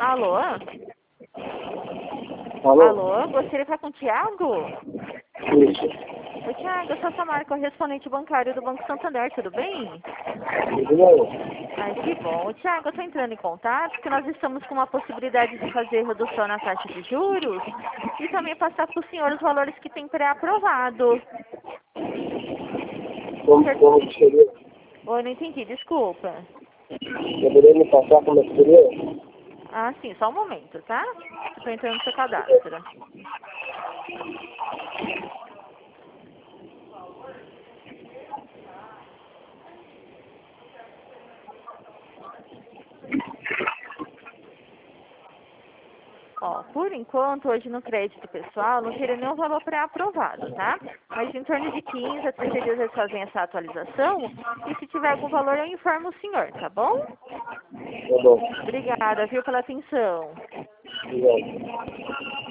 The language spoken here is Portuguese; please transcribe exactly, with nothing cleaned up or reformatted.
Alô? Alô? Alô? Gostaria de falar com o Thiago? Isso. Oi, Thiago, eu sou a Samara, correspondente bancário do Banco Santander, tudo bem? Tudo bem? Ai, que bom. Thiago, eu estou entrando em contato porque nós estamos com uma possibilidade de fazer redução na taxa de juros e também passar para o senhor os valores que tem pré-aprovado. Como, como que seria? Oi, não entendi, desculpa. Poderia me passar como é que seria? Ah, sim, só um momento, tá? Estou entrando no seu cadastro. Ó, por enquanto, hoje no crédito pessoal, não teria nenhum valor pré-aprovado, tá? Mas em torno de quinze a trinta dias eles fazem essa atualização e se tiver algum valor eu informo o senhor, tá bom? Tá bom. Obrigada, viu, pela atenção. Obrigado.